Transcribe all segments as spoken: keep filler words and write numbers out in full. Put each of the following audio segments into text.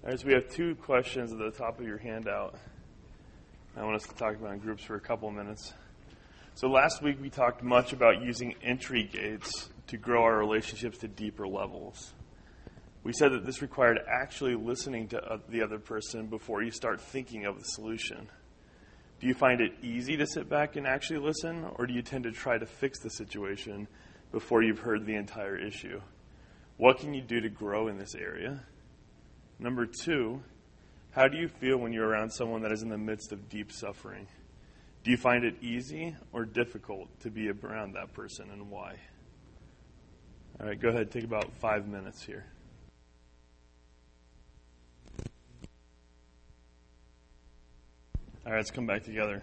All right, so we have two questions at the top of your handout. I want us to talk about in groups for a couple of minutes. So last week we talked much about using entry gates to grow our relationships to deeper levels. We said that this required actually listening to the other person before you start thinking of the solution. Do you find it easy to sit back and actually listen, or do you tend to try to fix the situation before you've heard the entire issue? What can you do to grow in this area? Number two, how do you feel when you're around someone that is in the midst of deep suffering? Do you find it easy or difficult to be around that person, and why? All right, go ahead. Take about five minutes here. All right, let's come back together.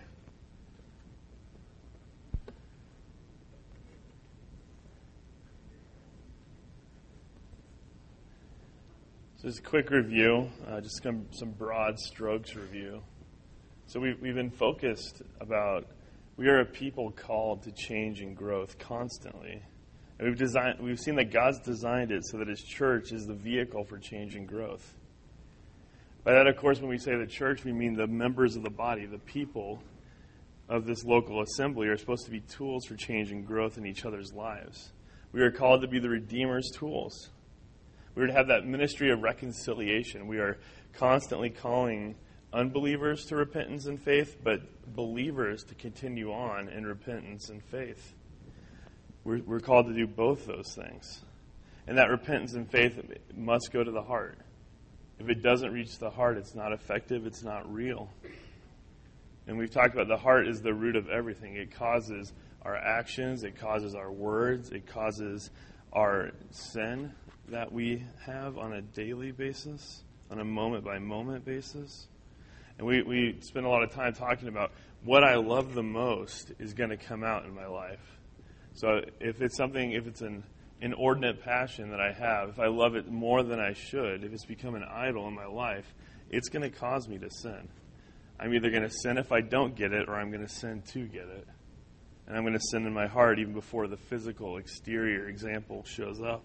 So just a quick review, uh, just some, some broad strokes review. So we've, we've been focused about, we are a people called to change and growth constantly. And we've designed, we've seen that God's designed it so that His church is the vehicle for change and growth. By that, of course, when we say the church, we mean the members of the body, the people of this local assembly are supposed to be tools for change and growth in each other's lives. We are called to be the Redeemer's tools. We are to have that ministry of reconciliation. We are constantly calling unbelievers to repentance and faith, but believers to continue on in repentance and faith. We're, we're called to do both those things. And that repentance and faith must go to the heart. If it doesn't reach the heart, it's not effective, it's not real. And we've talked about the heart is the root of everything. It causes our actions, it causes our words, it causes our sin that we have on a daily basis, on a moment-by-moment basis. And we, we spend a lot of time talking about what I love the most is going to come out in my life. So if it's something, if it's an inordinate passion that I have, if I love it more than I should, if it's become an idol in my life, it's going to cause me to sin. I'm either going to sin if I don't get it, or I'm going to sin to get it. And I'm going to sin in my heart even before the physical exterior example shows up.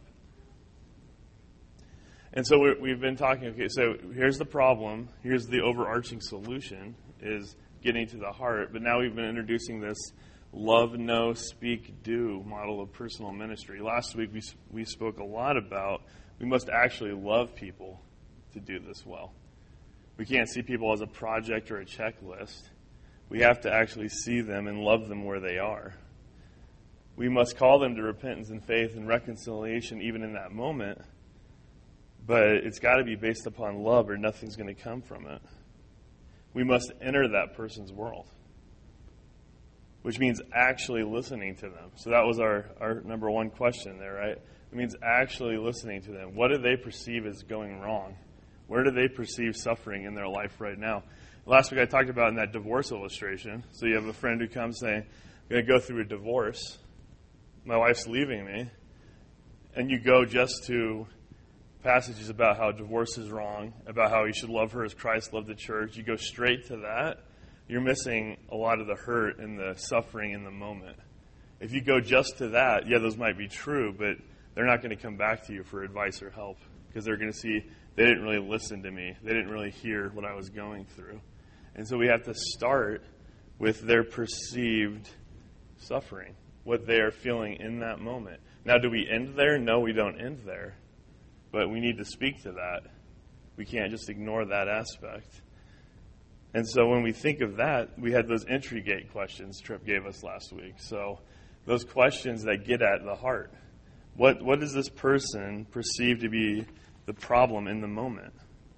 And so we're, we've been talking, okay, so here's the problem, here's the overarching solution, is getting to the heart. But now we've been introducing this love, know, speak, do model of personal ministry. Last week we we spoke a lot about we must actually love people to do this well. We can't see people as a project or a checklist. We have to actually see them and love them where they are. We must call them to repentance and faith and reconciliation even in that moment. But it's got to be based upon love or nothing's going to come from it. We must enter that person's world, which means actually listening to them. So that was our, our number one question there, right? It means actually listening to them. What do they perceive as going wrong? Where do they perceive suffering in their life right now? Last week I talked about in that divorce illustration. So you have a friend who comes saying, I'm going to go through a divorce. My wife's leaving me. And you go just to passages about how divorce is wrong, about how you should love her as Christ loved the church. You go straight to that, you're missing a lot of the hurt and the suffering in the moment. If you go just to that, yeah, those might be true, but they're not going to come back to you for advice or help because they're going to see they didn't really listen to me. They didn't really hear what I was going through. And so we have to start with their perceived suffering, what they are feeling in that moment. Now, do we end there? No, we don't end there. But we need to speak to that. We can't just ignore that aspect. And so when we think of that, we had those entry gate questions Tripp gave us last week. So those questions that get at the heart. What what does this person perceive to be the problem in the moment?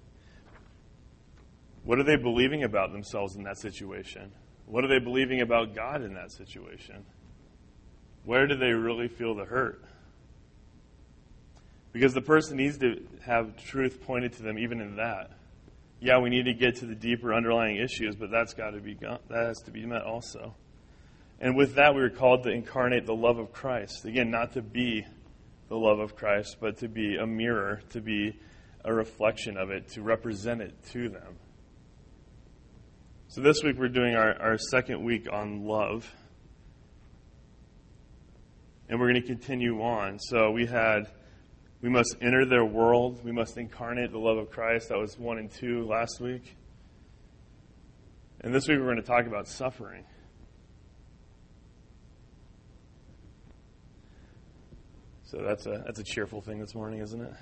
What are they believing about themselves in that situation? What are they believing about God in that situation? Where do they really feel the hurt? Because the person needs to have truth pointed to them even in that. Yeah, we need to get to the deeper underlying issues, but that's got to be that has to be met also. And with that, we were called to incarnate the love of Christ. Again, not to be the love of Christ, but to be a mirror, to be a reflection of it, to represent it to them. So this week we're doing our, our second week on love. And we're going to continue on. So we had... We must enter their world. We must incarnate the love of Christ. That was one and two last week. And this week we're going to talk about suffering. So that's a that's a cheerful thing this morning, isn't it?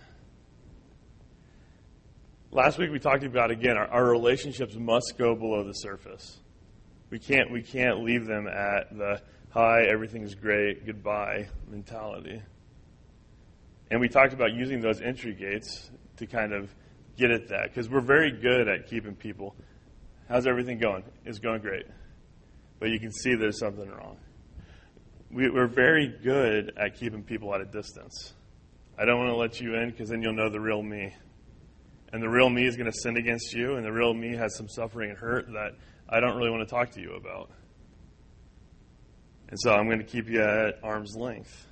Last week we talked about, again, our, our relationships must go below the surface. We can't we can't leave them at the hi, everything's great, goodbye mentality. And we talked about using those entry gates to kind of get at that, because we're very good at keeping people. How's everything going? It's going great. But you can see there's something wrong. We, we're very good at keeping people at a distance. I don't want to let you in because then you'll know the real me. And the real me is going to sin against you, and the real me has some suffering and hurt that I don't really want to talk to you about. And so I'm going to keep you at arm's length.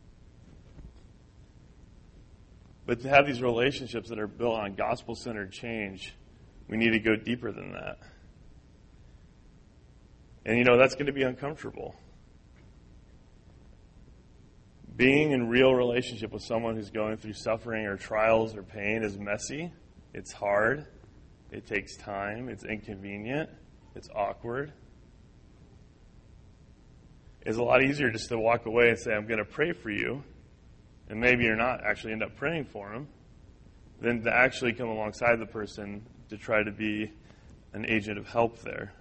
But to have these relationships that are built on gospel-centered change, we need to go deeper than that. And, you know, that's going to be uncomfortable. Being in real relationship with someone who's going through suffering or trials or pain is messy. It's hard. It takes time. It's inconvenient. It's awkward. It's a lot easier just to walk away and say, I'm going to pray for you. And maybe you're not actually end up praying for them, than to actually come alongside the person to try to be an agent of help there.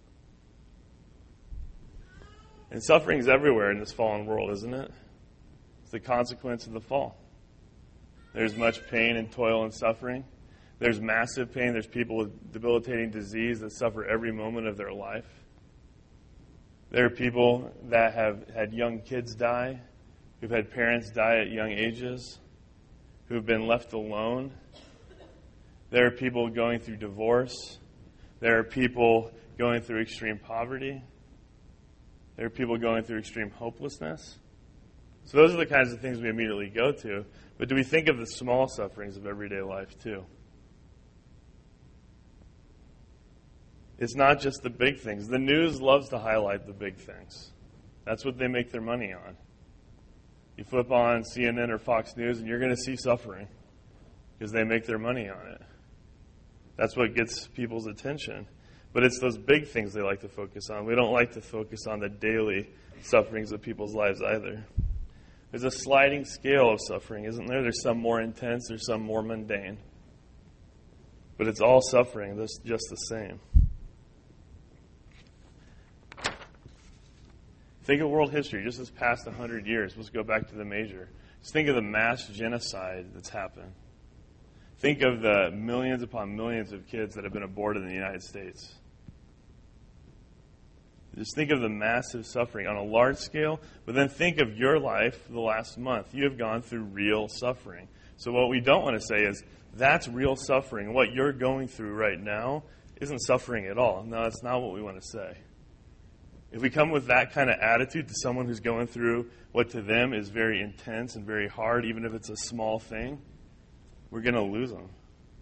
And suffering is everywhere in this fallen world, isn't it? It's the consequence of the fall. There's much pain and toil and suffering. There's massive pain. There's people with debilitating disease that suffer every moment of their life. There are people that have had young kids die, who've had parents die at young ages, who've been left alone. There are people going through divorce. There are people going through extreme poverty. There are people going through extreme hopelessness. So those are the kinds of things we immediately go to. But do we think of the small sufferings of everyday life too? It's not just the big things. The news loves to highlight the big things. That's what they make their money on. You flip on C N N or Fox News and you're going to see suffering because they make their money on it. That's what gets people's attention. But it's those big things they like to focus on. We don't like to focus on the daily sufferings of people's lives either. There's a sliding scale of suffering, isn't there? There's some more intense, there's some more mundane. But it's all suffering, that's just the same. Think of world history, just this past one hundred years. Let's go back to the major. Just think of the mass genocide that's happened. Think of the millions upon millions of kids that have been aborted in the United States. Just think of the massive suffering on a large scale, but then think of your life the last month. You have gone through real suffering. So what we don't want to say is, that's real suffering. What you're going through right now isn't suffering at all. No, that's not what we want to say. If we come with that kind of attitude to someone who's going through what to them is very intense and very hard, even if it's a small thing, we're going to lose them.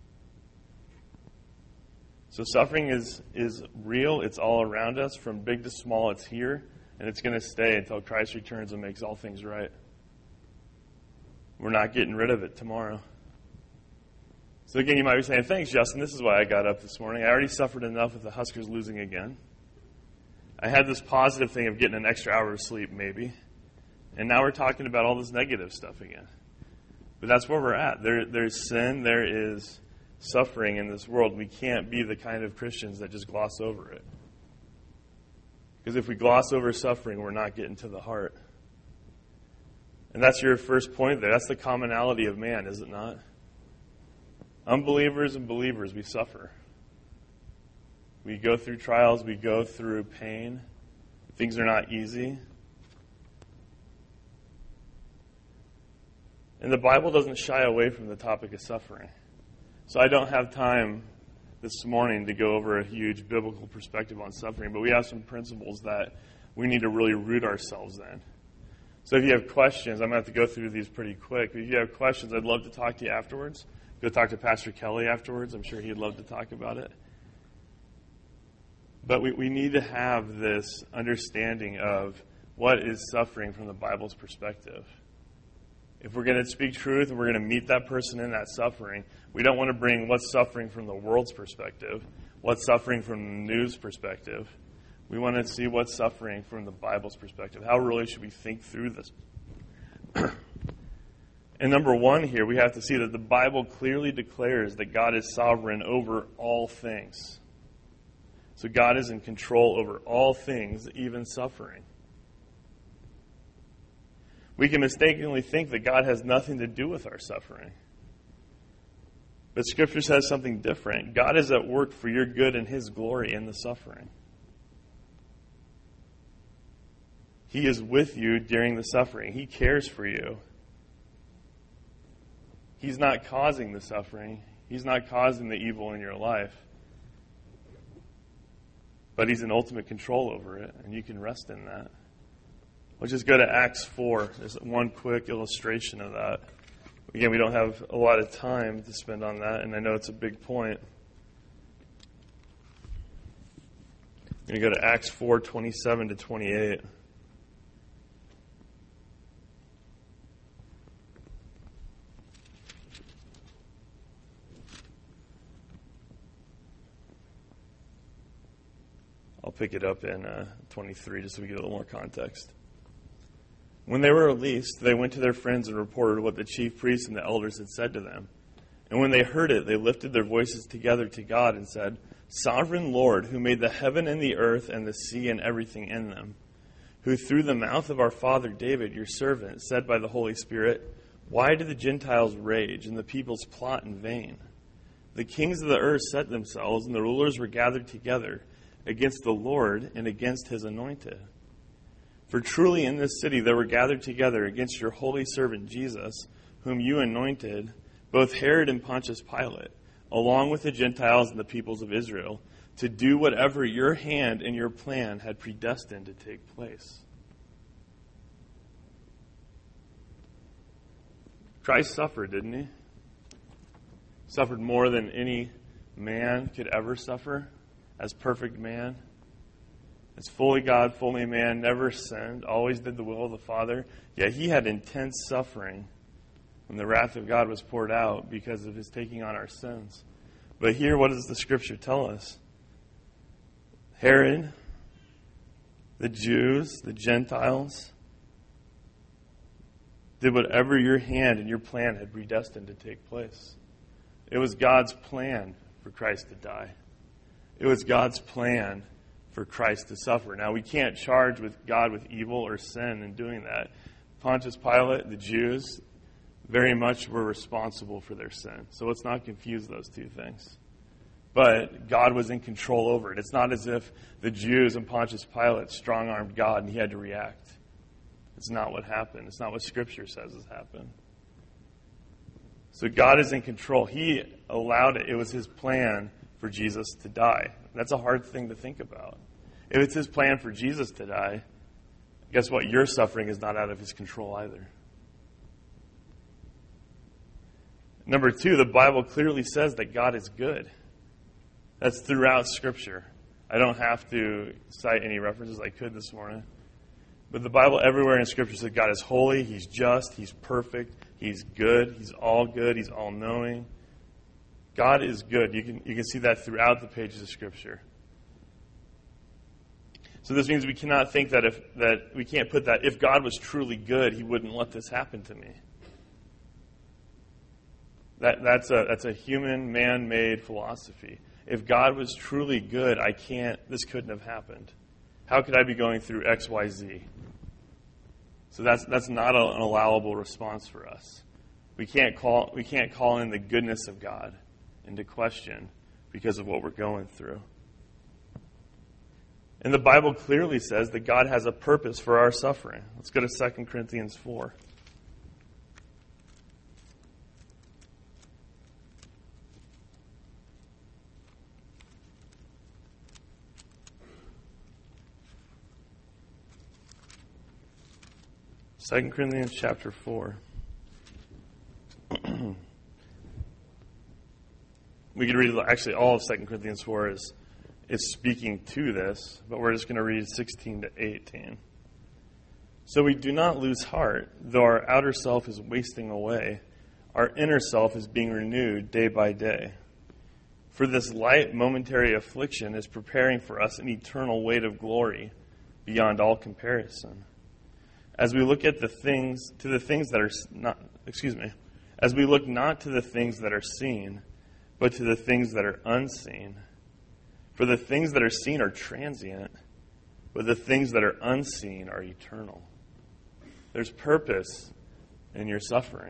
So suffering is, is real. It's all around us. From big to small, it's here. And it's going to stay until Christ returns and makes all things right. We're not getting rid of it tomorrow. So again, you might be saying, thanks, Justin. This is why I got up this morning. I already suffered enough with the Huskers losing again. I had this positive thing of getting an extra hour of sleep, maybe. And now we're talking about all this negative stuff again. But that's where we're at. There, there's sin. There is suffering in this world. We can't be the kind of Christians that just gloss over it. Because if we gloss over suffering, we're not getting to the heart. And that's your first point there. That's the commonality of man, is it not? Unbelievers and believers, we suffer. We go through trials. We go through pain. Things are not easy. And the Bible doesn't shy away from the topic of suffering. So I don't have time this morning to go over a huge biblical perspective on suffering, but we have some principles that we need to really root ourselves in. So if you have questions, I'm going to have to go through these pretty quick. If you have questions, I'd love to talk to you afterwards. Go talk to Pastor Kelly afterwards. I'm sure he'd love to talk about it. But we, we need to have this understanding of what is suffering from the Bible's perspective. If we're going to speak truth and we're going to meet that person in that suffering, we don't want to bring what's suffering from the world's perspective, what's suffering from the news perspective. We want to see what's suffering from the Bible's perspective. How really should we think through this? And number one here, we have to see that the Bible clearly declares that God is sovereign over all things. So God is in control over all things, even suffering. We can mistakenly think that God has nothing to do with our suffering. But Scripture says something different. God is at work for your good and His glory in the suffering. He is with you during the suffering. He cares for you. He's not causing the suffering. He's not causing the evil in your life. But He's in ultimate control over it, and you can rest in that. We'll just go to Acts four. There's one quick illustration of that. Again, we don't have a lot of time to spend on that, and I know it's a big point. I'm going to go to Acts four, twenty-seven to twenty-eight. I'll pick it up in uh, twenty-three just so we get a little more context. When they were released, they went to their friends and reported what the chief priests and the elders had said to them. And when they heard it, they lifted their voices together to God and said, "Sovereign Lord, who made the heaven and the earth and the sea and everything in them, who through the mouth of our father David, your servant, said by the Holy Spirit, why do the Gentiles rage and the peoples plot in vain? The kings of the earth set themselves, and the rulers were gathered together against the Lord and against His anointed. For truly in this city they were gathered together against your holy servant Jesus, whom you anointed, both Herod and Pontius Pilate, along with the Gentiles and the peoples of Israel, to do whatever your hand and your plan had predestined to take place." Christ suffered, didn't He? Suffered more than any man could ever suffer as perfect man. As fully God, fully man, never sinned, always did the will of the Father. Yet He had intense suffering when the wrath of God was poured out because of His taking on our sins. But here, what does the Scripture tell us? Herod, the Jews, the Gentiles, did whatever your hand and your plan had predestined to take place. It was God's plan for Christ to die. It was God's plan for Christ to suffer. Now, we can't charge with God with evil or sin in doing that. Pontius Pilate, the Jews, very much were responsible for their sin. So let's not confuse those two things. But God was in control over it. It's not as if the Jews and Pontius Pilate strong-armed God and He had to react. It's not what happened. It's not what Scripture says has happened. So God is in control. He allowed it. It was His plan for Jesus to die. That's a hard thing to think about. If it's His plan for Jesus to die, guess what? Your suffering is not out of His control either. Number two, the Bible clearly says that God is good. That's throughout Scripture. I don't have to cite any references. I could this morning. But the Bible everywhere in Scripture says God is holy, He's just, He's perfect, He's good, He's all good, He's all-knowing. God is good. You can you can see that throughout the pages of Scripture. So this means we cannot think that if that we can't put that if God was truly good, He wouldn't let this happen to me. That that's a that's a human, man-made philosophy. If God was truly good, I can't. This couldn't have happened. How could I be going through X, Y, Z? So that's that's not a, an allowable response for us. We can't call we can't call in the goodness of God into question because of what we're going through. And the Bible clearly says that God has a purpose for our suffering. Let's go to Second Corinthians four. Second Corinthians chapter four. We could read, actually, all of Second Corinthians four is, is speaking to this, but we're just going to read sixteen to eighteen. So we do not lose heart, though our outer self is wasting away. Our inner self is being renewed day by day. For this light momentary affliction is preparing for us an eternal weight of glory beyond all comparison. As we look at the things, to the things that are not, excuse me, as we look not to the things that are seen, but to the things that are unseen. For the things that are seen are transient, but the things that are unseen are eternal. There's purpose in your suffering.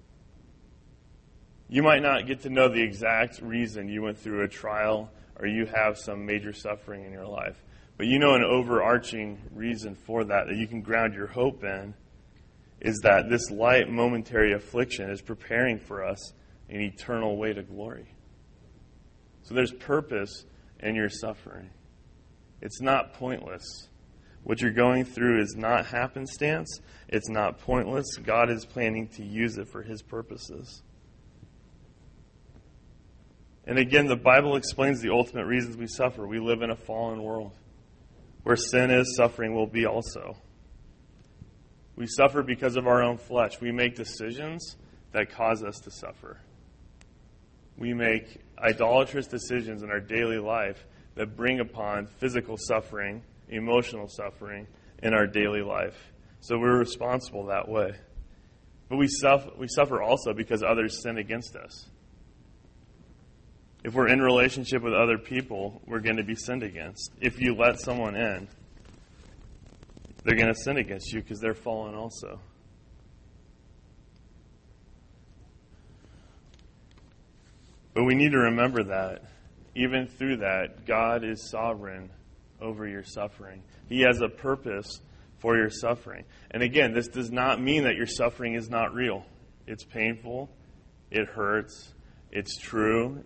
You might not get to know the exact reason you went through a trial or you have some major suffering in your life. But you know an overarching reason for that, that you can ground your hope in, is that this light momentary affliction is preparing for us an eternal way to glory. So there's purpose in your suffering. It's not pointless. What you're going through is not happenstance. It's not pointless. God is planning to use it for His purposes. And again, the Bible explains the ultimate reasons we suffer. We live in a fallen world. Where sin is, suffering will be also. We suffer because of our own flesh. We make decisions that cause us to suffer. We make idolatrous decisions in our daily life that bring upon physical suffering, emotional suffering in our daily life. So we're responsible that way. But we suffer, we suffer also because others sin against us. If we're in relationship with other people, we're going to be sinned against. If you let someone in, they're going to sin against you because they're fallen also. But we need to remember that, even through that, God is sovereign over your suffering. He has a purpose for your suffering. And again, this does not mean that your suffering is not real. It's painful. It hurts. It's true.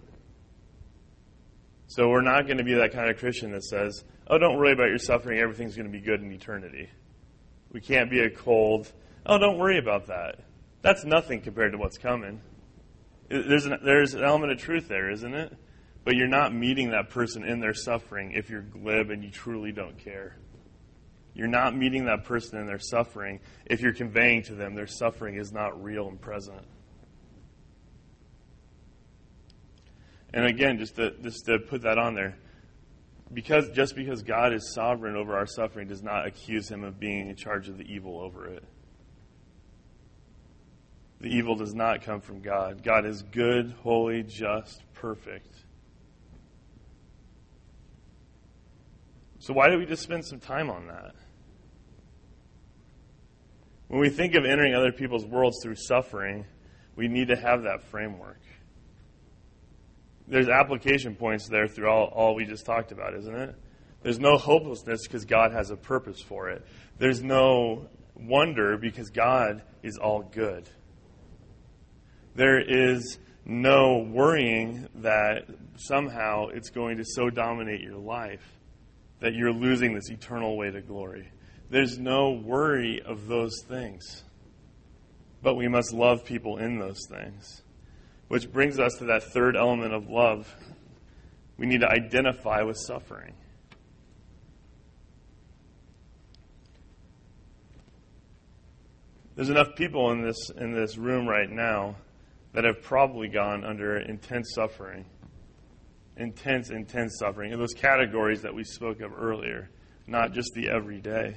So we're not going to be that kind of Christian that says, oh, don't worry about your suffering. Everything's going to be good in eternity. We can't be a cold, oh, don't worry about that. That's nothing compared to what's coming. There's an, there's an element of truth there, isn't it? But you're not meeting that person in their suffering if you're glib and you truly don't care. You're not meeting that person in their suffering if you're conveying to them their suffering is not real and present. And again, just to, just to put that on there, because just because God is sovereign over our suffering does not accuse Him of being in charge of the evil over it. The evil does not come from God. God is good, holy, just, perfect. So why do we just spend some time on that? When we think of entering other people's worlds through suffering, we need to have that framework. There's application points there through all, all we just talked about, isn't it? There's no hopelessness because God has a purpose for it. There's no wonder because God is all good. There is no worrying that somehow it's going to so dominate your life that you're losing this eternal way to glory. There's no worry of those things. But we must love people in those things. Which brings us to that third element of love. We need to identify with suffering. There's enough people in this in this room right now that have probably gone under intense suffering. Intense, intense suffering. In those categories that we spoke of earlier. Not just the everyday.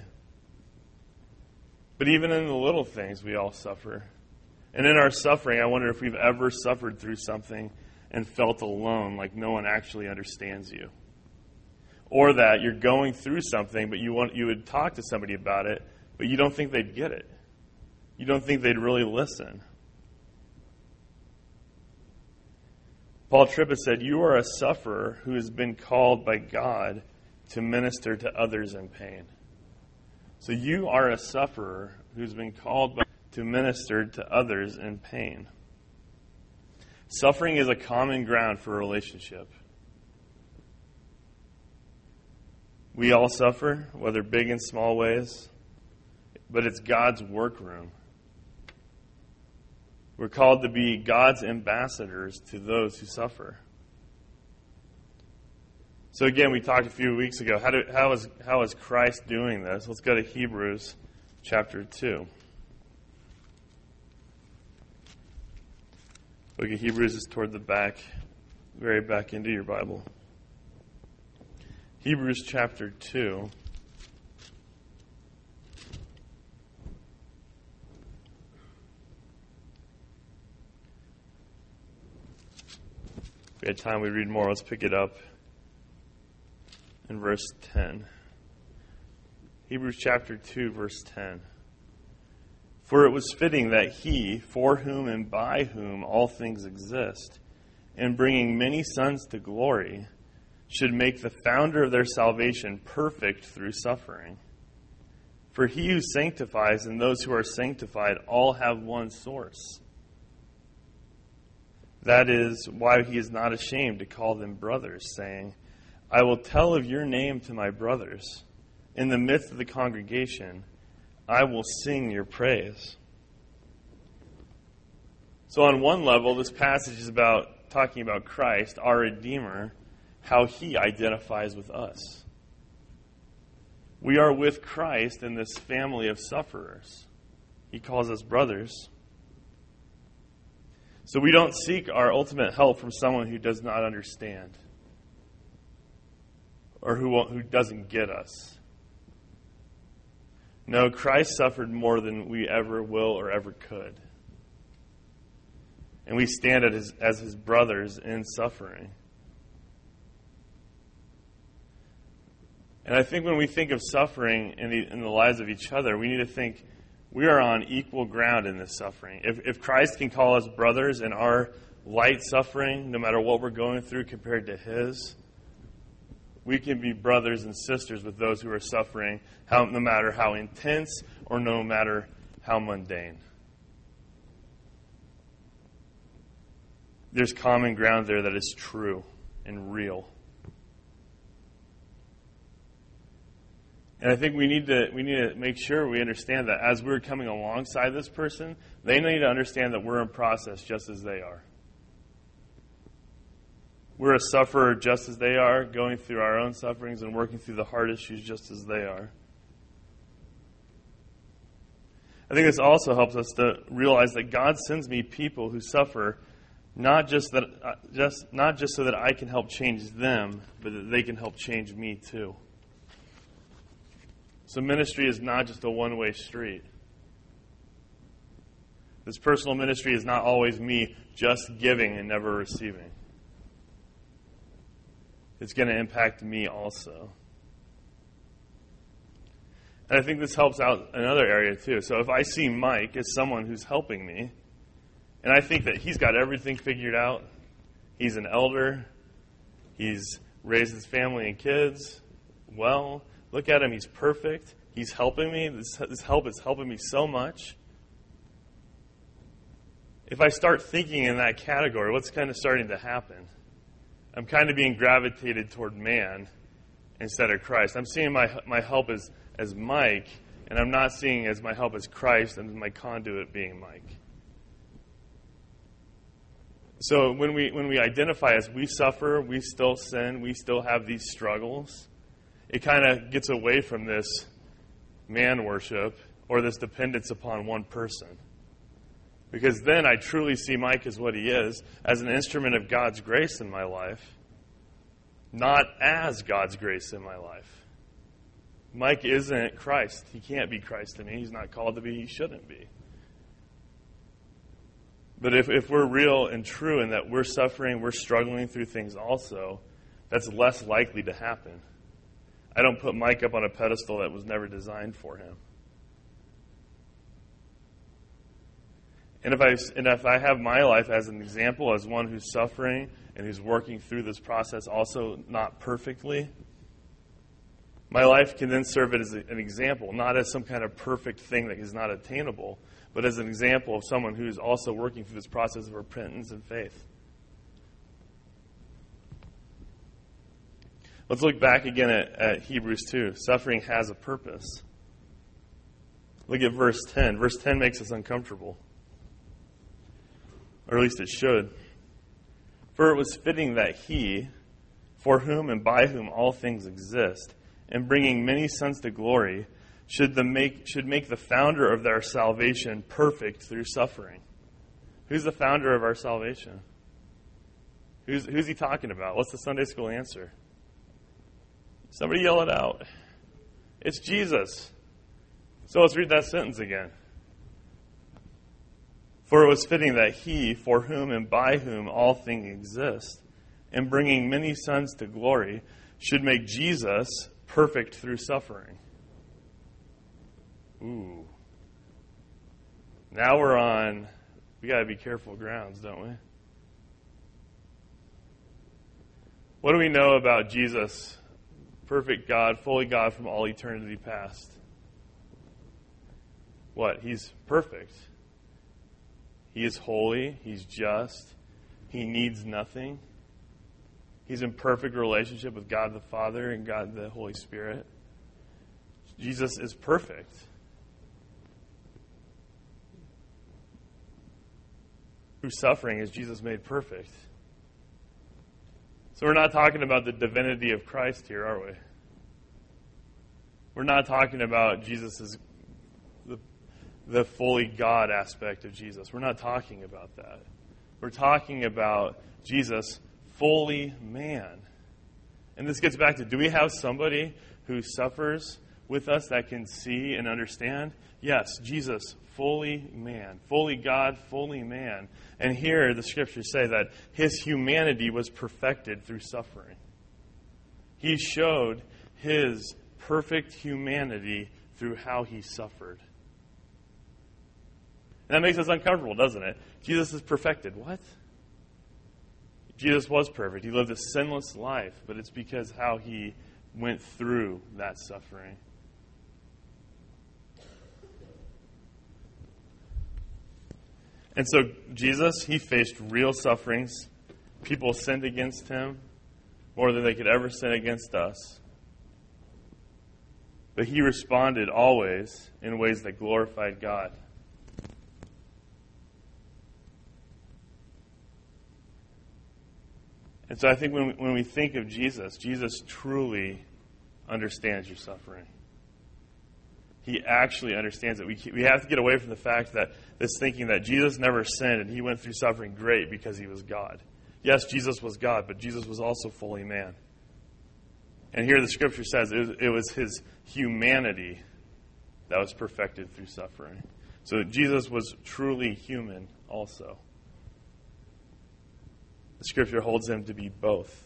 But even in the little things, we all suffer. And in our suffering, I wonder if we've ever suffered through something and felt alone, like no one actually understands you. Or that you're going through something, but you want you would talk to somebody about it, but you don't think they'd get it. You don't think they'd really listen. Paul Trippett said, "You are a sufferer who has been called by God to minister to others in pain." So you are a sufferer who's been called by to minister to others in pain. Suffering is a common ground for a relationship. We all suffer, whether big and small ways, but it's God's workroom. We're called to be God's ambassadors to those who suffer. So again, we talked a few weeks ago, how, do, how, is, how is Christ doing this? Let's go to Hebrews chapter two. Book of Hebrews is toward the back, very back into your Bible. Hebrews chapter two. If we had time, we'd read more. Let's pick it up in verse ten. Hebrews chapter two, verse ten. For it was fitting that he, for whom and by whom all things exist, and bringing many sons to glory, should make the founder of their salvation perfect through suffering. For he who sanctifies and those who are sanctified all have one source. That is why he is not ashamed to call them brothers, saying, I will tell of your name to my brothers. In the midst of the congregation, I will sing your praise. So on one level, this passage is about talking about Christ, our Redeemer, how he identifies with us. We are with Christ in this family of sufferers. He calls us brothers. So we don't seek our ultimate help from someone who does not understand or who who doesn't get us. No, Christ suffered more than we ever will or ever could. And we stand as his, as his brothers in suffering. And I think when we think of suffering in the, in the lives of each other, we need to think we are on equal ground in this suffering. If, if Christ can call us brothers in our light suffering, no matter what we're going through compared to his, we can be brothers and sisters with those who are suffering, how, no matter how intense or no matter how mundane. There's common ground there that is true and real. And I think we need to we need to make sure we understand that as we're coming alongside this person, they need to understand that we're in process just as they are. We're a sufferer just as they are, going through our own sufferings and working through the hard issues just as they are. I think this also helps us to realize that God sends me people who suffer not just that uh, just not just so that I can help change them, but that they can help change me too. So ministry is not just a one-way street. This personal ministry is not always me just giving and never receiving. It's going to impact me also. And I think this helps out another area too. So if I see Mike as someone who's helping me, and I think that he's got everything figured out, he's an elder, he's raised his family and kids well, look at him, he's perfect, he's helping me, this, this help is helping me so much. If I start thinking in that category, what's kind of starting to happen? I'm kind of being gravitated toward man instead of Christ. I'm seeing my my help as, as Mike, and I'm not seeing as my help as Christ and my conduit being Mike. So when we when we identify as we suffer, we still sin, we still have these struggles, it kind of gets away from this man worship or this dependence upon one person. Because then I truly see Mike as what he is, as an instrument of God's grace in my life, not as God's grace in my life. Mike isn't Christ. He can't be Christ to me. He's not called to be. He shouldn't be. But if, if we're real and true in that we're suffering, we're struggling through things also, that's less likely to happen. I don't put Mike up on a pedestal that was never designed for him. And if I and if I have my life as an example, as one who's suffering and who's working through this process also not perfectly, my life can then serve it as an example, not as some kind of perfect thing that is not attainable, but as an example of someone who's also working through this process of repentance and faith. Let's look back again at, at Hebrews two. Suffering has a purpose. Look at verse ten. Verse ten makes us uncomfortable. Or at least it should. For it was fitting that he, for whom and by whom all things exist, and bringing many sons to glory, should, the make, should make the founder of their salvation perfect through suffering. Who's the founder of our salvation? Who's, who's he talking about? What's the Sunday school answer? Somebody yell it out. It's Jesus. So let's read that sentence again. For it was fitting that he, for whom and by whom all things exist, and bringing many sons to glory, should make Jesus perfect through suffering. Ooh. Now we're on, we got to be careful grounds, don't we? What do we know about Jesus, perfect God, fully God from all eternity past? What? He's perfect. He is holy. He's just. He needs nothing. He's in perfect relationship with God the Father and God the Holy Spirit. Jesus is perfect. Through suffering is Jesus made perfect. So we're not talking about the divinity of Christ here, are we? We're not talking about Jesus' the, the fully God aspect of Jesus. We're not talking about that. We're talking about Jesus fully man. And this gets back to, do we have somebody who suffers with us that can see and understand? Yes, Jesus, fully man, fully God, fully man. And here the scriptures say that his humanity was perfected through suffering. He showed his perfect humanity through how he suffered. And that makes us uncomfortable, doesn't it? Jesus is perfected. What? Jesus was perfect. He lived a sinless life, but it's because how he went through that suffering. And so Jesus, he faced real sufferings. People sinned against him more than they could ever sin against us. But he responded always in ways that glorified God. And so I think when we, when we think of Jesus, Jesus truly understands your suffering. He actually understands it. We, we have to get away from the fact that this thinking that Jesus never sinned and he went through suffering great because he was God. Yes, Jesus was God, but Jesus was also fully man. And here the scripture says it, it was his humanity that was perfected through suffering. So Jesus was truly human also. The scripture holds him to be both.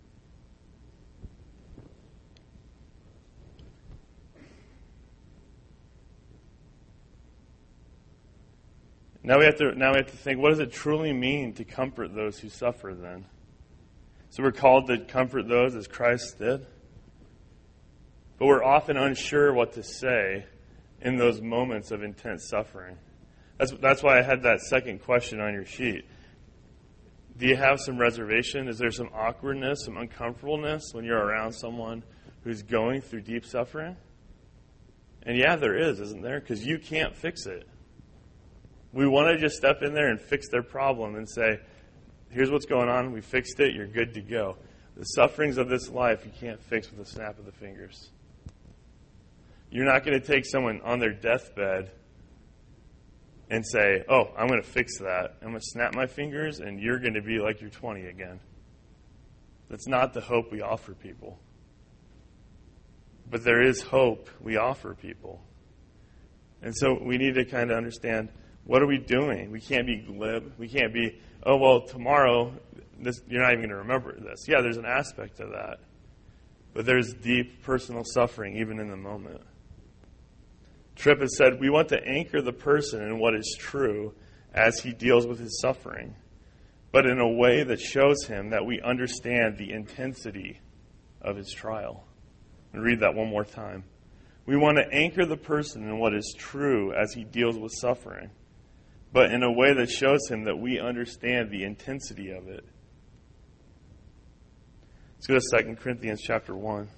Now we have to now we have to think, what does it truly mean to comfort those who suffer then? So we're called to comfort those as Christ did. But we're often unsure what to say in those moments of intense suffering. That's that's why I had that second question on your sheet. Do you have some reservation? Is there some awkwardness, some uncomfortableness when you're around someone who's going through deep suffering? And yeah, there is, isn't there? Because you can't fix it. We want to just step in there and fix their problem and say, here's what's going on. We fixed it. You're good to go. The sufferings of this life you can't fix with a snap of the fingers. You're not going to take someone on their deathbed and say, oh, I'm going to fix that. I'm going to snap my fingers and you're going to be like you're twenty again. That's not the hope we offer people. But there is hope we offer people. And so we need to kind of understand, what are we doing? We can't be glib. We can't be, oh, well, tomorrow, this, you're not even going to remember this. Yeah, there's an aspect of that. But there's deep personal suffering even in the moment. Tripp has said, we want to anchor the person in what is true as he deals with his suffering, but in a way that shows him that we understand the intensity of his trial. And read that one more time. We want to anchor the person in what is true as he deals with suffering, but in a way that shows him that we understand the intensity of it. Let's go to Second Corinthians chapter one.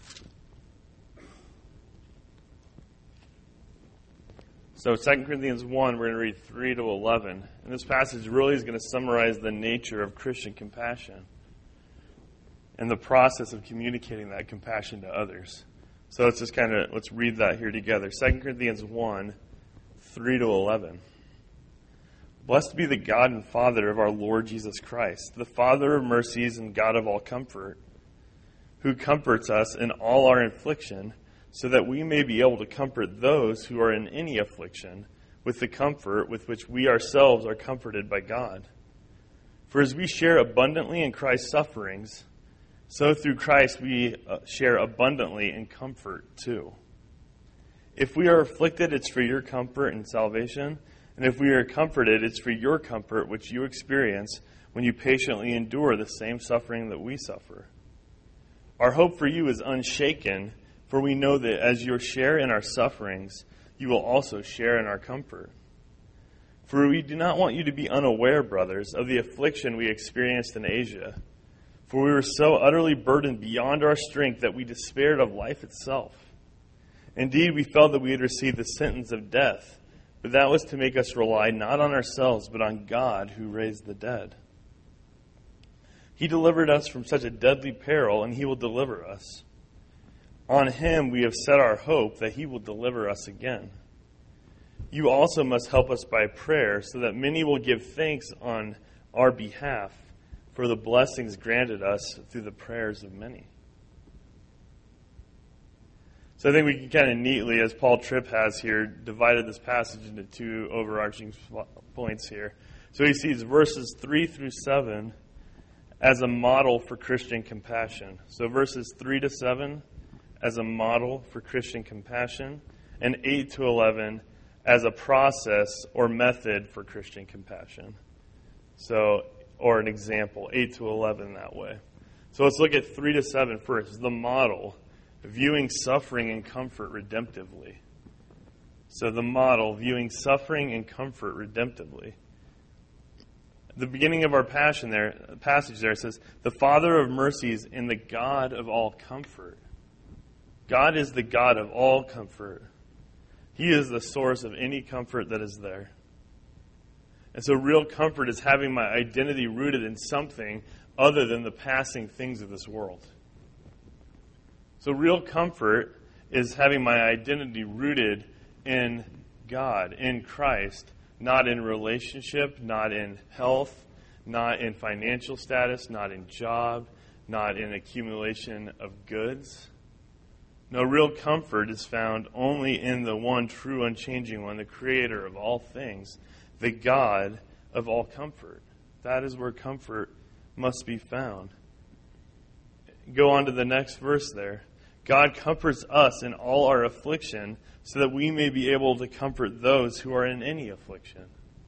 So Second Corinthians one, we're going to read three to eleven. And this passage really is going to summarize the nature of Christian compassion and the process of communicating that compassion to others. So let's just kind of, let's read that here together. Second Corinthians one, three to eleven. Blessed be the God and Father of our Lord Jesus Christ, the Father of mercies and God of all comfort, who comforts us in all our affliction, so that we may be able to comfort those who are in any affliction with the comfort with which we ourselves are comforted by God. For as we share abundantly in Christ's sufferings, so through Christ we share abundantly in comfort too. If we are afflicted, it's for your comfort and salvation. And if we are comforted, it's for your comfort, which you experience when you patiently endure the same suffering that we suffer. Our hope for you is unshaken, for we know that as you share in our sufferings, you will also share in our comfort. For we do not want you to be unaware, brothers, of the affliction we experienced in Asia. For we were so utterly burdened beyond our strength that we despaired of life itself. Indeed, we felt that we had received the sentence of death, but that was to make us rely not on ourselves, but on God who raised the dead. He delivered us from such a deadly peril, and he will deliver us. On him we have set our hope that he will deliver us again. You also must help us by prayer, so that many will give thanks on our behalf for the blessings granted us through the prayers of many. So I think we can kind of neatly, as Paul Tripp has here, divided this passage into two overarching points here. So he sees verses three through seven as a model for Christian compassion. So verses three to seven as a model for Christian compassion, and eight to eleven as a process or method for Christian compassion. So, or an example, eight to eleven that way. So let's look at three to seven first, the model, viewing suffering and comfort redemptively. So the model, viewing suffering and comfort redemptively. The beginning of our passion there, passage there says, the Father of mercies and the God of all comfort. God is the God of all comfort. He is the source of any comfort that is there. And so real comfort is having my identity rooted in something other than the passing things of this world. So real comfort is having my identity rooted in God, in Christ, not in relationship, not in health, not in financial status, not in job, not in accumulation of goods. No, real comfort is found only in the one true, unchanging one, the creator of all things, the God of all comfort. That is where comfort must be found. Go on to the next verse there. God comforts us in all our affliction so that we may be able to comfort those who are in any affliction.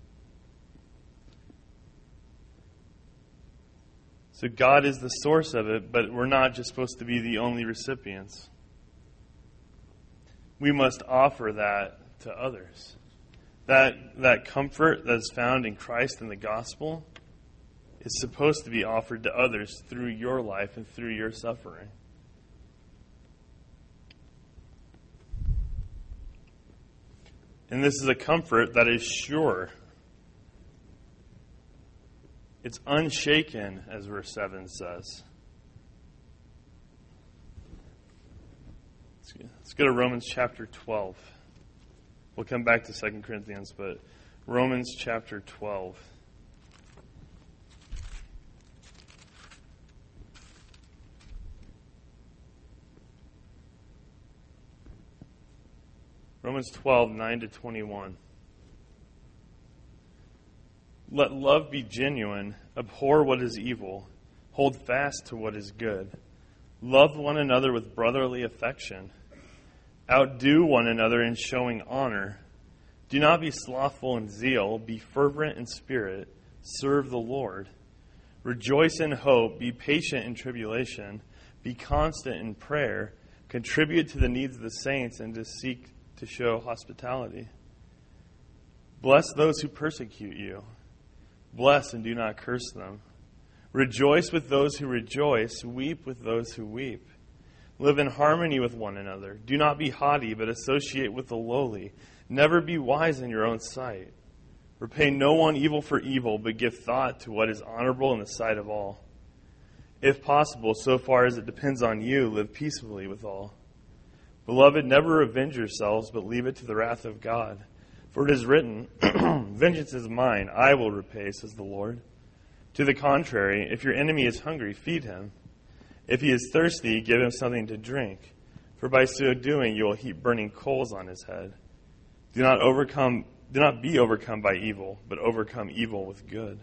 So God is the source of it, but we're not just supposed to be the only recipients. We must offer that to others. That, that comfort that is found in Christ and the gospel is supposed to be offered to others through your life and through your suffering. And this is a comfort that is sure. It's unshaken, as verse seven says. Let's go to Romans chapter twelve. We'll come back to Second Corinthians, but Romans chapter twelve. Romans twelve, nine to twenty-one. Let love be genuine, abhor what is evil, hold fast to what is good. Love one another with brotherly affection. Outdo one another in showing honor. Do not be slothful in zeal, be fervent in spirit, serve the Lord. Rejoice in hope, be patient in tribulation, be constant in prayer, contribute to the needs of the saints, and to seek to show hospitality. Bless those who persecute you. Bless and do not curse them. Rejoice with those who rejoice. Weep with those who weep. Live in harmony with one another. Do not be haughty, but associate with the lowly. Never be wise in your own sight. Repay no one evil for evil, but give thought to what is honorable in the sight of all. If possible, so far as it depends on you, live peaceably with all. Beloved, never revenge yourselves, but leave it to the wrath of God. For it is written, vengeance is mine, I will repay, says the Lord. To the contrary, if your enemy is hungry, feed him. If he is thirsty, give him something to drink. For by so doing, you will heap burning coals on his head. Do not overcome, do not be overcome by evil, but overcome evil with good.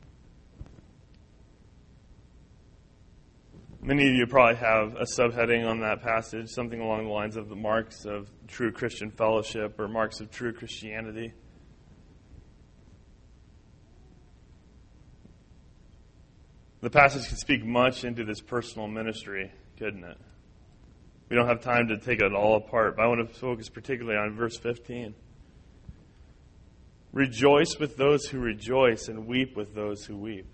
Many of you probably have a subheading on that passage, something along the lines of the marks of true Christian fellowship or marks of true Christianity. The passage can speak much into this personal ministry, couldn't it? We don't have time to take it all apart, but I want to focus particularly on verse fifteen. Rejoice with those who rejoice and weep with those who weep.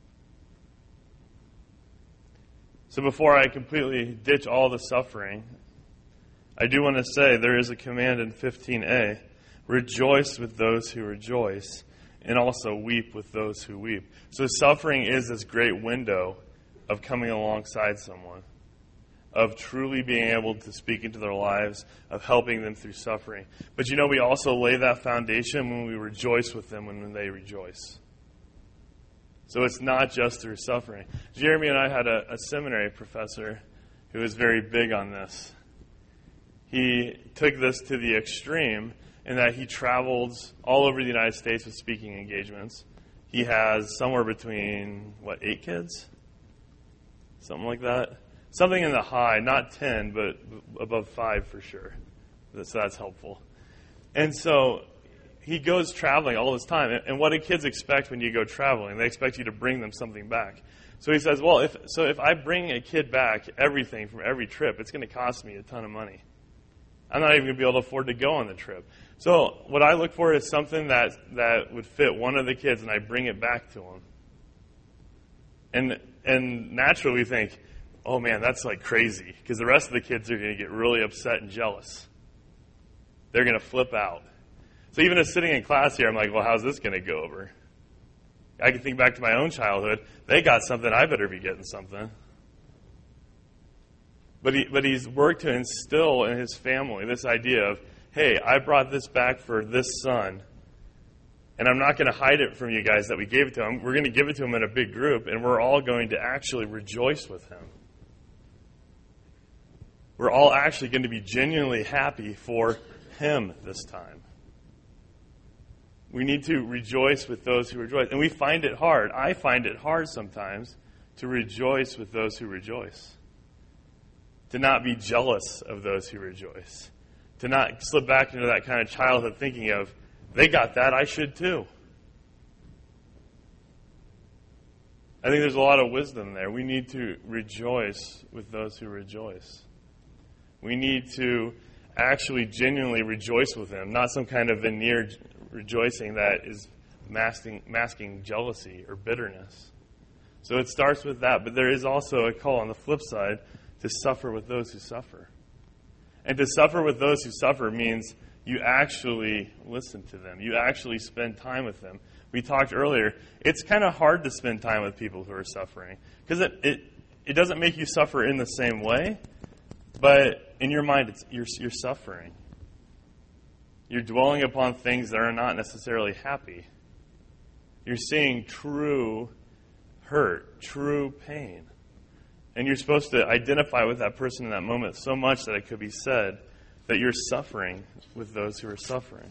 So before I completely ditch all the suffering, I do want to say there is a command in fifteen a. Rejoice with those who rejoice, and also weep with those who weep. So suffering is this great window of coming alongside someone, of truly being able to speak into their lives, of helping them through suffering. But you know, we also lay that foundation when we rejoice with them when they rejoice. So it's not just through suffering. Jeremy and I had a, a seminary professor who was very big on this. He took this to the extreme in that he traveled all over the United States with speaking engagements. He has somewhere between, what, eight kids? Something like that. Something in the high, not ten, but above five for sure. So that's helpful. And so he goes traveling all this time. And what do kids expect when you go traveling? They expect you to bring them something back. So he says, well, if so if I bring a kid back everything from every trip, it's going to cost me a ton of money. I'm not even going to be able to afford to go on the trip. So what I look for is something that, that would fit one of the kids, and I bring it back to them. And, and naturally we think, oh man, that's like crazy, because the rest of the kids are going to get really upset and jealous. They're going to flip out. So even as sitting in class here, I'm like, well, how's this going to go over? I can think back to my own childhood. They got something, I better be getting something. But he, but he's worked to instill in his family this idea of, hey, I brought this back for this son, and I'm not going to hide it from you guys that we gave it to him. We're going to give it to him in a big group, and we're all going to actually rejoice with him. We're all actually going to be genuinely happy for him this time. We need to rejoice with those who rejoice. And we find it hard. I find it hard sometimes to rejoice with those who rejoice. To not be jealous of those who rejoice. To not slip back into that kind of childhood thinking of, they got that, I should too. I think there's a lot of wisdom there. We need to rejoice with those who rejoice. We need to actually genuinely rejoice with them, not some kind of veneer rejoicing that is masking, masking jealousy or bitterness. So it starts with that, but there is also a call on the flip side to suffer with those who suffer. And to suffer with those who suffer means you actually listen to them. You actually spend time with them. We talked earlier, it's kind of hard to spend time with people who are suffering because it, it, it doesn't make you suffer in the same way, but in your mind, it's, you're, you're suffering. You're dwelling upon things that are not necessarily happy. You're seeing true hurt, true pain. And you're supposed to identify with that person in that moment so much that it could be said that you're suffering with those who are suffering.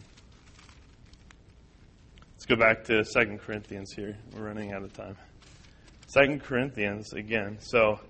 Let's go back to Second Corinthians here. We're running out of time. Second Corinthians, again. So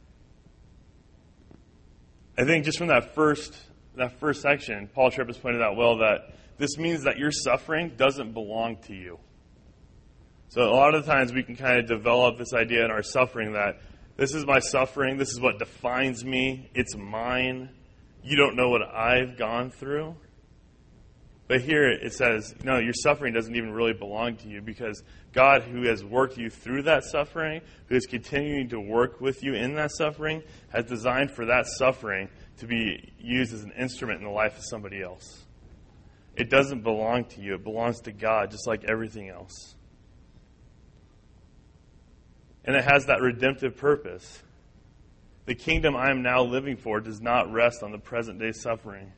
I think just from that first that first section, Paul Tripp has pointed out well that this means that your suffering doesn't belong to you. So a lot of times we can kind of develop this idea in our suffering that this is my suffering, this is what defines me, it's mine. You don't know what I've gone through. But here it says, no, your suffering doesn't even really belong to you because God, who has worked you through that suffering, who is continuing to work with you in that suffering, has designed for that suffering to be used as an instrument in the life of somebody else. It doesn't belong to you. It belongs to God, just like everything else. And it has that redemptive purpose. The kingdom I am now living for does not rest on the present day suffering.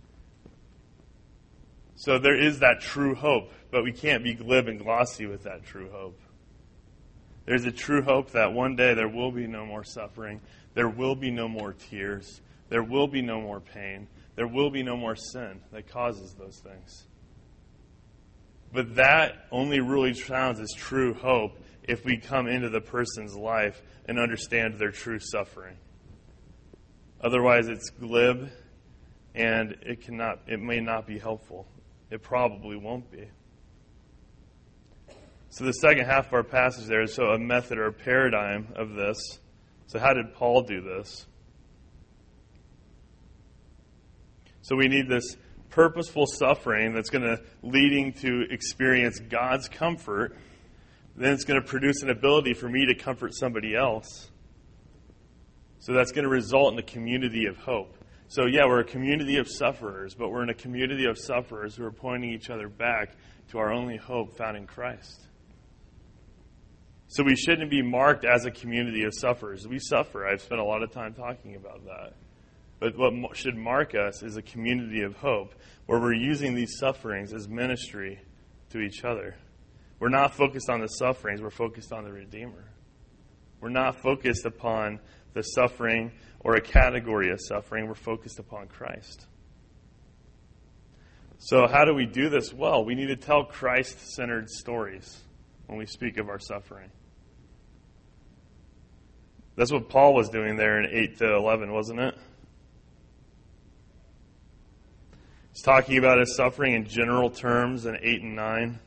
So there is that true hope, but we can't be glib and glossy with that true hope. There's a true hope that one day there will be no more suffering. There will be no more tears. There will be no more pain. There will be no more sin that causes those things. But that only really sounds as true hope if we come into the person's life and understand their true suffering. Otherwise, it's glib, and it cannot. It may not be helpful. It probably won't be. So the second half of our passage there is so a method or a paradigm of this. So how did Paul do this? So we need this purposeful suffering that's going to leading to experience God's comfort. Then it's going to produce an ability for me to comfort somebody else. So that's going to result in a community of hope. So yeah, we're a community of sufferers, but we're in a community of sufferers who are pointing each other back to our only hope found in Christ. So we shouldn't be marked as a community of sufferers. We suffer. I've spent a lot of time talking about that. But what should mark us is a community of hope, where we're using these sufferings as ministry to each other. We're not focused on the sufferings, we're focused on the Redeemer. We're not focused upon the suffering or a category of suffering, we're focused upon Christ. So how do we do this well? We need to tell Christ-centered stories when we speak of our suffering. That's what Paul was doing there in eight to eleven, wasn't it? He's talking about his suffering in general terms in eight and nine.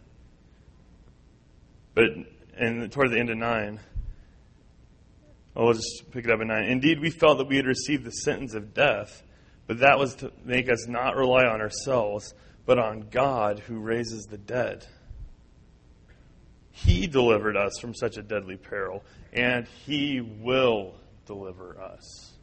But and toward the end of nine, oh, we'll just pick it up at nine. Indeed, we felt that we had received the sentence of death, but that was to make us not rely on ourselves, but on God who raises the dead. He delivered us from such a deadly peril, and He will deliver us.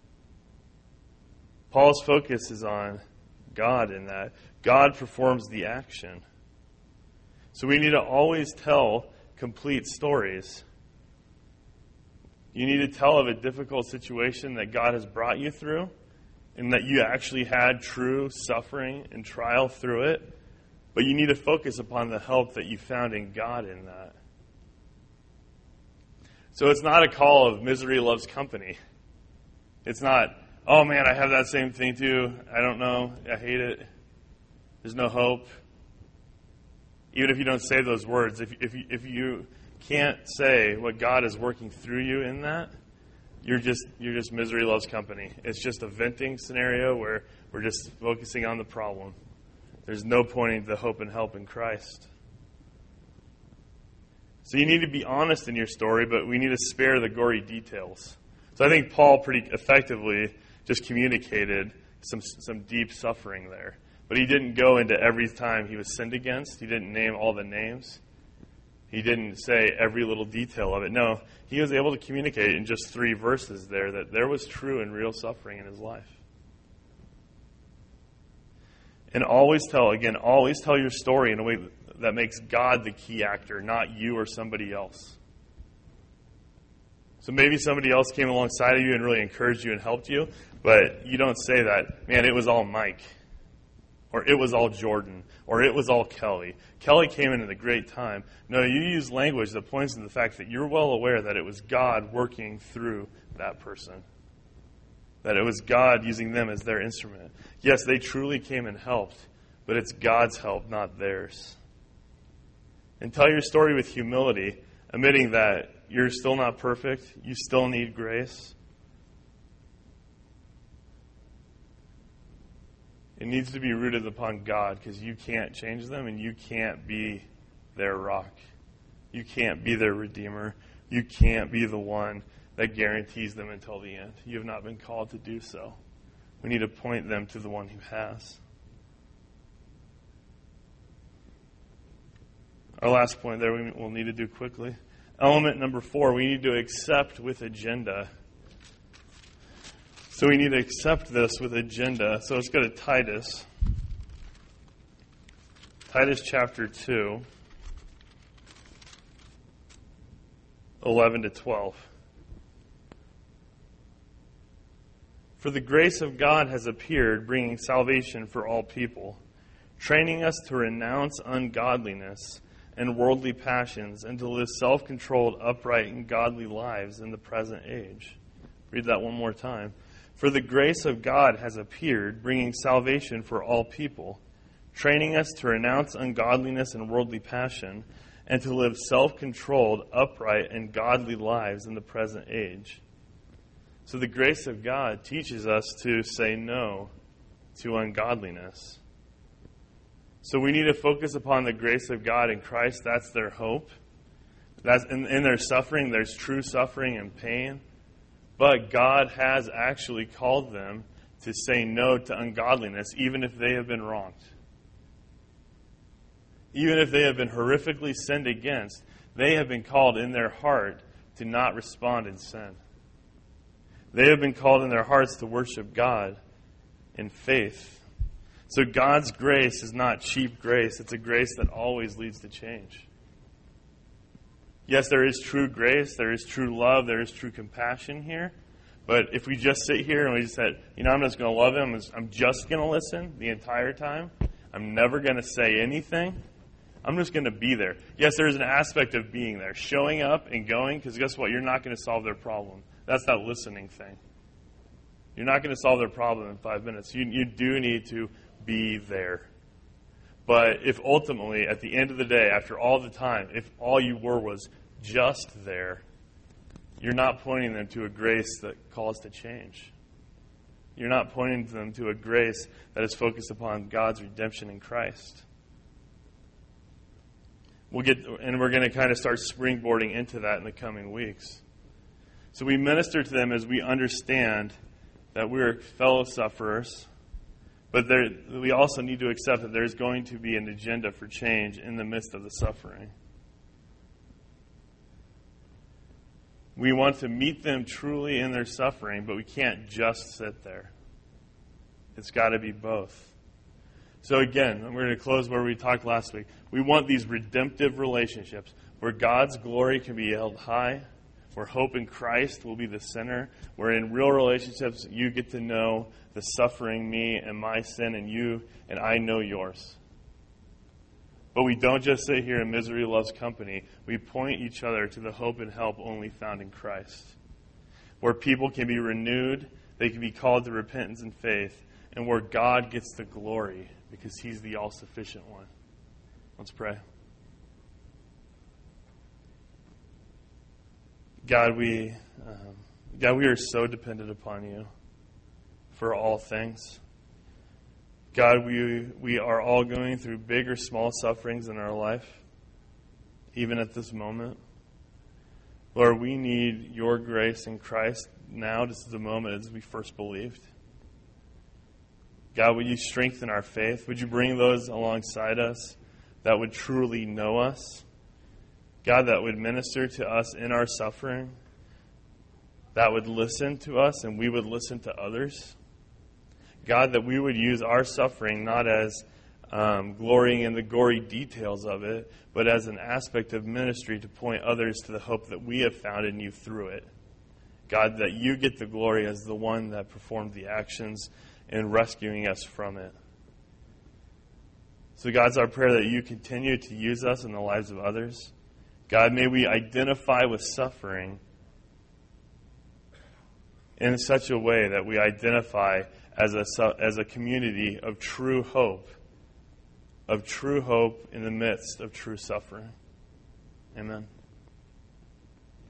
Paul's focus is on God in that. God performs the action. So we need to always tell complete stories. You need to tell of a difficult situation that God has brought you through, and that you actually had true suffering and trial through it. But you need to focus upon the help that you found in God in that. So it's not a call of misery loves company. It's not, oh man, I have that same thing too. I don't know. I hate it. There's no hope. Even if you don't say those words, if, if, you, if you can't say what God is working through you in that, you're just you're just misery loves company. It's just a venting scenario where we're just focusing on the problem. There's no pointing to hope and help in Christ. So you need to be honest in your story, but we need to spare the gory details. So I think Paul pretty effectively just communicated some some deep suffering there. But he didn't go into every time he was sinned against. He didn't name all the names. He didn't say every little detail of it. No, he was able to communicate in just three verses there that there was true and real suffering in his life. And always tell, again, always tell your story in a way that makes God the key actor, not you or somebody else. So maybe somebody else came alongside of you and really encouraged you and helped you, but you don't say that, man, it was all Mike, or it was all Jordan, or it was all Kelly. Kelly came in at a great time. No, you use language that points to the fact that you're well aware that it was God working through that person. That it was God using them as their instrument. Yes, they truly came and helped, but it's God's help, not theirs. And tell your story with humility, admitting that you're still not perfect, you still need grace. It needs to be rooted upon God, because you can't change them and you can't be their rock. You can't be their redeemer. You can't be the one that guarantees them until the end. You have not been called to do so. We need to point them to the one who has. Our last point there we will need to do quickly. Element number four, we need to accept with agenda. So we need to accept this with agenda. So let's go to Titus. Titus chapter two, eleven to twelve. For the grace of God has appeared, bringing salvation for all people, training us to renounce ungodliness and worldly passions, and to live self-controlled, upright, and godly lives in the present age. Read that one more time. For the grace of God has appeared, bringing salvation for all people, training us to renounce ungodliness and worldly passion, and to live self-controlled, upright, and godly lives in the present age. So the grace of God teaches us to say no to ungodliness. So we need to focus upon the grace of God in Christ. That's their hope. That's in, in their suffering, there's true suffering and pain. But God has actually called them to say no to ungodliness, even if they have been wronged. Even if they have been horrifically sinned against, they have been called in their heart to not respond in sin. They have been called in their hearts to worship God in faith. So God's grace is not cheap grace. It's a grace that always leads to change. Yes, there is true grace. There is true love. There is true compassion here. But if we just sit here and we just said, you know, I'm just going to love him. I'm just going to listen the entire time. I'm never going to say anything. I'm just going to be there. Yes, there is an aspect of being there, showing up and going, because guess what? You're not going to solve their problem. That's that listening thing. You're not going to solve their problem in five minutes. You, you do need to be there. But if ultimately, at the end of the day, after all the time, if all you were was just there, you're not pointing them to a grace that calls to change. You're not pointing them to a grace that is focused upon God's redemption in Christ. We'll get, and we're going to kind of start springboarding into that in the coming weeks. So we minister to them as we understand that we're fellow sufferers, but there, we also need to accept that there's going to be an agenda for change in the midst of the suffering. We want to meet them truly in their suffering, but we can't just sit there. It's got to be both. So again, we're going to close where we talked last week. We want these redemptive relationships where God's glory can be held high, where hope in Christ will be the center, where in real relationships you get to know the suffering me and my sin and you, and I know yours. But we don't just sit here in misery loves company. We point each other to the hope and help only found in Christ, where people can be renewed, they can be called to repentance and faith, and where God gets the glory because he's the all-sufficient one. Let's pray. God, we, um, God, we are so dependent upon you for all things. God, we we are all going through big or small sufferings in our life, even at this moment. Lord, we need your grace in Christ now, just at the moment as we first believed. God, would you strengthen our faith? Would you bring those alongside us that would truly know us? God, that would minister to us in our suffering, that would listen to us and we would listen to others. God, that we would use our suffering not as um, glorying in the gory details of it, but as an aspect of ministry to point others to the hope that we have found in you through it. God, that you get the glory as the one that performed the actions in rescuing us from it. So God, it's our prayer that you continue to use us in the lives of others. God, may we identify with suffering in such a way that we identify as a, as a community of true hope, of true hope in the midst of true suffering. Amen.